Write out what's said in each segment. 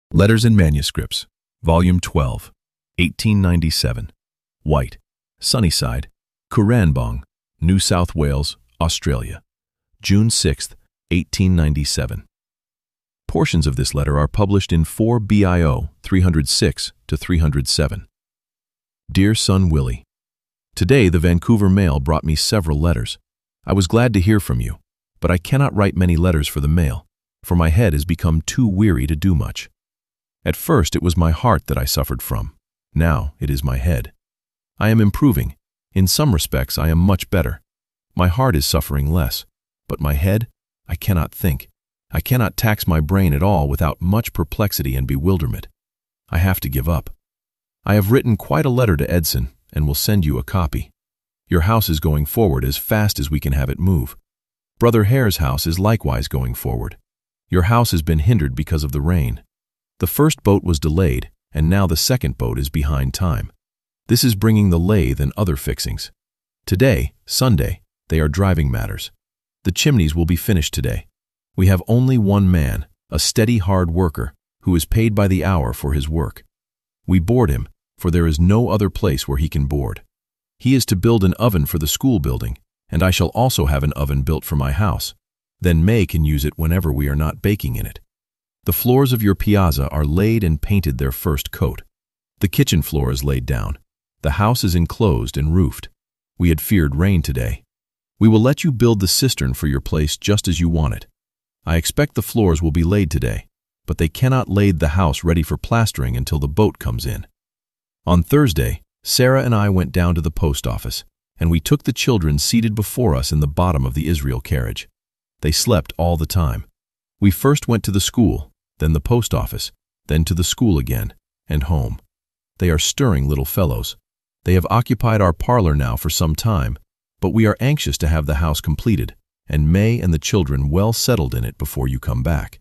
Letters and Manuscripts, Volume 12, 1897. White, Sunnyside, Cooranbong, New South Wales, Australia. June 6, 1897. Portions of this letter are published in 4 BIO 306-307. Dear Son Willie, today the Vancouver mail brought me several letters. I was glad to hear from you, but I cannot write many letters for the mail, for my head has become too weary to do much. At first it was my heart that I suffered from. Now it is my head. I am improving. In some respects I am much better. My heart is suffering less, but my head, I cannot think. I cannot tax my brain at all without much perplexity and bewilderment. I have to give up. I have written quite a letter to Edson and will send you a copy. Your house is going forward as fast as we can have it move. Brother Hare's house is likewise going forward. Your house has been hindered because of the rain. The first boat was delayed, and now the second boat is behind time. This is bringing the lathe and other fixings. Today, Sunday, they are driving matters. The chimneys will be finished today. We have only one man, a steady hard worker, who is paid by the hour for his work. We board him, for there is no other place where he can board. He is to build an oven for the school building, and I shall also have an oven built for my house. Then May can use it whenever we are not baking in it. The floors of your piazza are laid and painted their first coat. The kitchen floor is laid down. The house is enclosed and roofed. We had feared rain today. We will let you build the cistern for your place just as you want it. I expect the floors will be laid today, but they cannot lay the house ready for plastering until the boat comes in. On Thursday, Sarah and I went down to the post office, and we took the children seated before us in the bottom of the Israel carriage. They slept all the time. We first went to the school, then the post office, then to the school again, and home. They are stirring little fellows. They have occupied our parlor now for some time, but we are anxious to have the house completed, and May and the children well settled in it before you come back.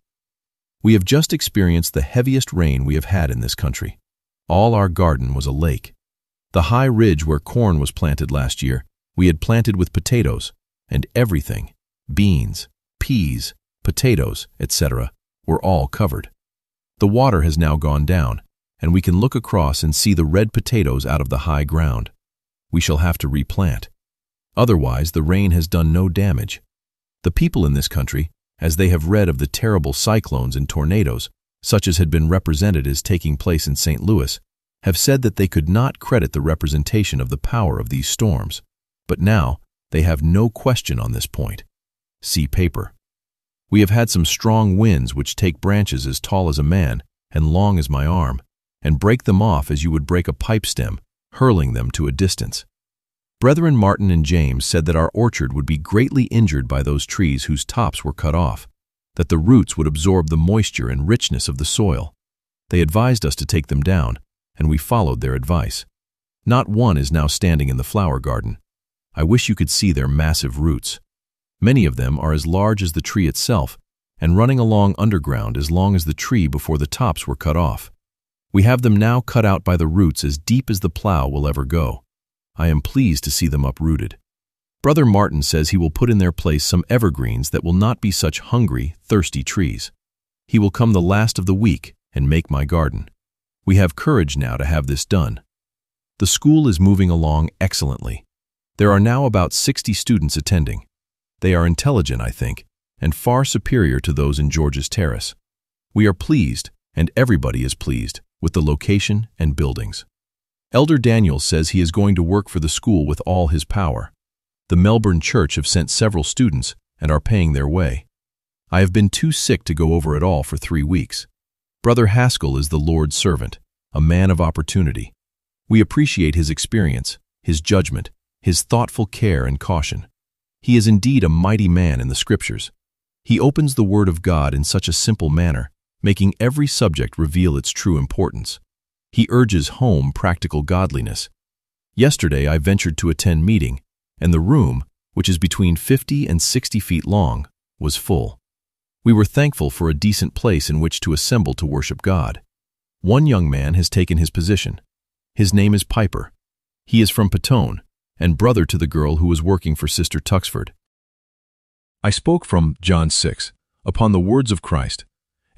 We have just experienced the heaviest rain we have had in this country. All our garden was a lake. The high ridge where corn was planted last year, we had planted with potatoes, and everything, beans, peas, potatoes, etc., were all covered. The water has now gone down, and we can look across and see the red potatoes out of the high ground. We shall have to replant. Otherwise, the rain has done no damage. The people in this country, as they have read of the terrible cyclones and tornadoes, such as had been represented as taking place in St. Louis, have said that they could not credit the representation of the power of these storms. But now, they have no question on this point. See paper. We have had some strong winds which take branches as tall as a man and long as my arm, and break them off as you would break a pipe stem, hurling them to a distance. Brethren Martin and James said that our orchard would be greatly injured by those trees whose tops were cut off, that the roots would absorb the moisture and richness of the soil. They advised us to take them down, and we followed their advice. Not one is now standing in the flower garden. I wish you could see their massive roots. Many of them are as large as the tree itself, and running along underground as long as the tree before the tops were cut off. We have them now cut out by the roots as deep as the plow will ever go. I am pleased to see them uprooted. Brother Martin says he will put in their place some evergreens that will not be such hungry, thirsty trees. He will come the last of the week and make my garden. We have courage now to have this done. The school is moving along excellently. There are now about 60 students attending. They are intelligent, I think, and far superior to those in George's Terrace. We are pleased, and everybody is pleased, with the location and buildings. Elder Daniel says he is going to work for the school with all his power. The Melbourne Church have sent several students and are paying their way. I have been too sick to go over it all for 3 weeks. Brother Haskell is the Lord's servant, a man of opportunity. We appreciate his experience, his judgment, his thoughtful care and caution. He is indeed a mighty man in the Scriptures. He opens the Word of God in such a simple manner, making every subject reveal its true importance. He urges home practical godliness. Yesterday I ventured to attend meeting, and the room, which is between 50 and 60 feet long, was full. We were thankful for a decent place in which to assemble to worship God. One young man has taken his position. His name is Piper. He is from Petone, and brother to the girl who was working for Sister Tuxford. I spoke from John 6, upon the words of Christ,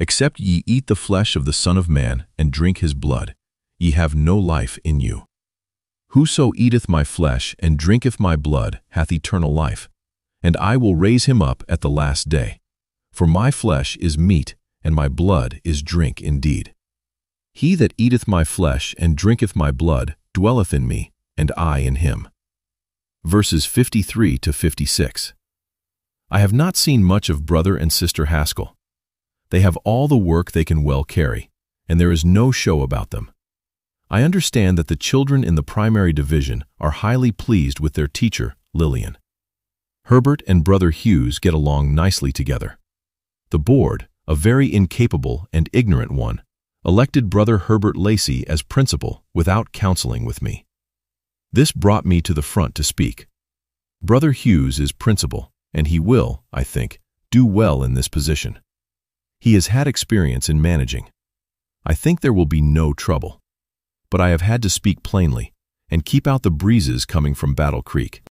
Except ye eat the flesh of the Son of Man and drink his blood, ye have no life in you. Whoso eateth my flesh and drinketh my blood hath eternal life, and I will raise him up at the last day. For my flesh is meat, and my blood is drink indeed. He that eateth my flesh and drinketh my blood dwelleth in me, and I in him. Verses 53 to 56. I have not seen much of brother and sister Haskell. They have all the work they can well carry, and there is no show about them. I understand that the children in the primary division are highly pleased with their teacher, Lillian. Herbert and brother Hughes get along nicely together. The board, a very incapable and ignorant one, elected brother Herbert Lacey as principal without counseling with me. This brought me to the front to speak. Brother Hughes is principal, and he will, I think, do well in this position. He has had experience in managing. I think there will be no trouble. But I have had to speak plainly and keep out the breezes coming from Battle Creek.